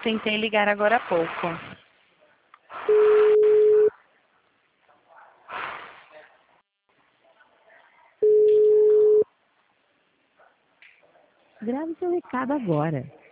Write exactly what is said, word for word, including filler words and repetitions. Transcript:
tentei ligar agora há pouco. Grave seu recado agora.